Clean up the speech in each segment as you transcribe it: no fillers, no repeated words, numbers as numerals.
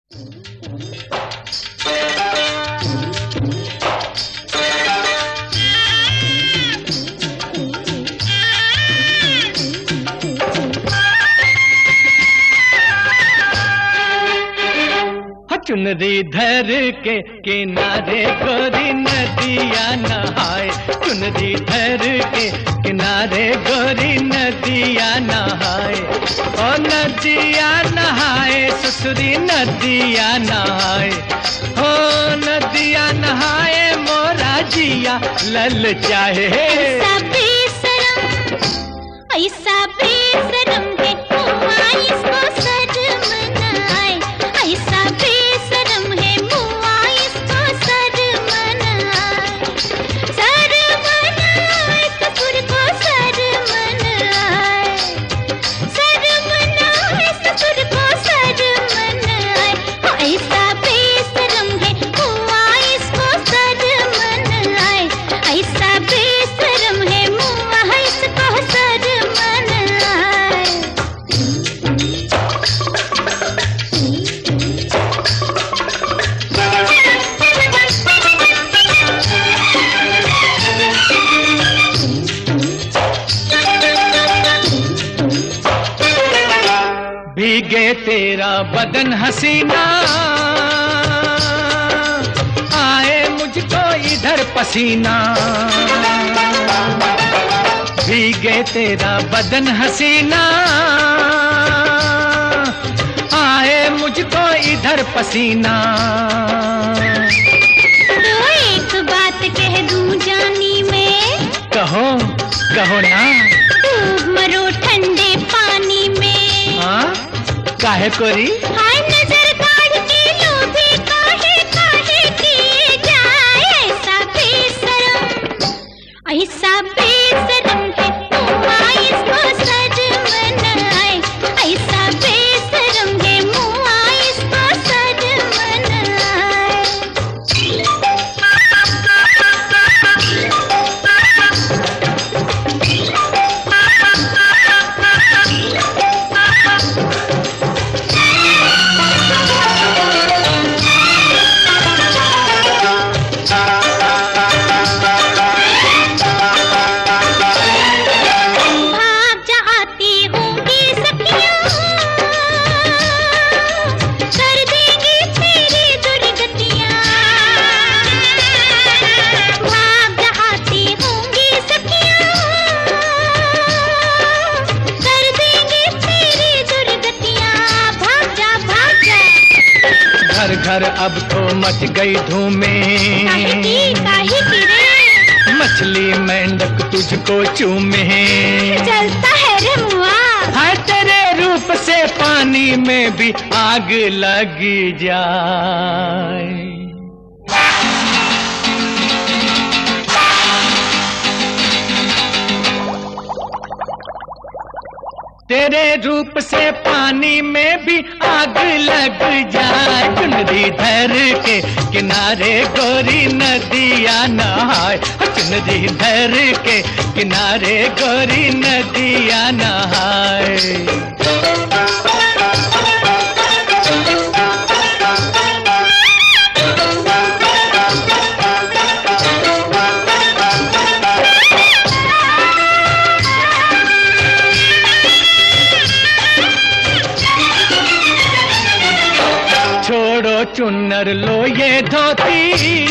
चुनरी धर के किनारे गोरी नदिया नहाए, चुनरी धर के किनारे गोरी नदिया नहाए, ओ नदिया नहाए ससुरी नदिया नहाए, हो नदिया नहाए मोरा जिया लल चाहे। ऐसा बेशरम है मुआ इसको शर्म न आए, ऐसा बेशरम है मुआ इसको शर्म न आए, शर्म न आए ससुर को शर्म न आए, शर्म न आए ससुर को शर्म न आए, ऐसा बेशरम है मुआ इसको शर्म न आए, ऐसा बेशरम है मुआ इसको शर्म न आए। भीगे तेरा बदन हसीना, आए मुझको इधर पसीना, भीगे तेरा बदन हसीना, आए मुझको इधर पसीना। तो एक बात कह दूं जानी में, कहो कहो ना। डूब मरो ठंडे पानी में। हाँ काहे कोरी? हाय नजर काढ़ के लोभी काहे काहे किए जाए, ऐसा बेशरम है मुआ इसको शर्म न आए, ऐसा बेशरम है मुआ इसको शर्म न आए। घर अब तो मच गई धूमें, काहे की रे? मछली मेंढक तुझको चूमे, चलता है रे मुआ। हाय तेरे रूप से पानी में भी आग लग जाए। तेरे रूप से पानी में भी आग लग जाए, चुनरी धर के किनारे गोरी नदिया नहाए, चुनरी धर के किनारे गोरी नदिया नहाए। छोड़ो चुन्नर लो ये धोती,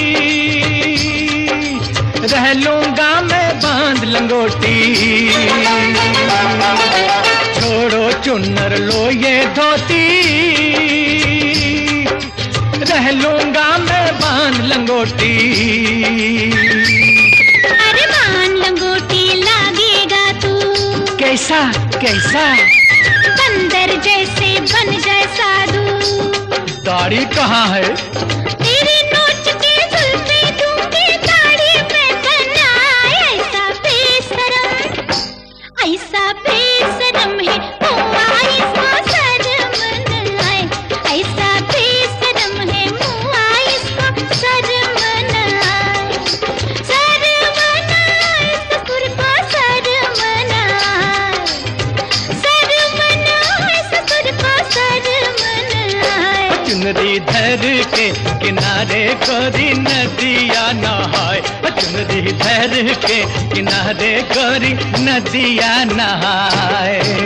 रह लूंगा मैं बांध लंगोटी। छोड़ो चुन्नर लो ये धोती, रह लूंगा मैं बांध लंगोटी। अरे बांध लंगोटी लागेगा तू, कैसा कैसा? बंदर जैसे बन जाए साधु। दाढ़ी कहाँ है? तेरी नोच के जुल्फे दूंगी दाढ़ी में बनाए, ऐसा बेशरम है मुआ इसको शर्म न आए, ऐसा बेशरम है मुआ इसको शर्म न आए, शर्म न आए ससुर को शर्म न आए, शर्म न आए ससुर को शर्म न आए। चुनरी चुनरी धर के किनारे गोरी नदिया नहाए, चुनरी धर के किनारे गोरी नदिया नहाए।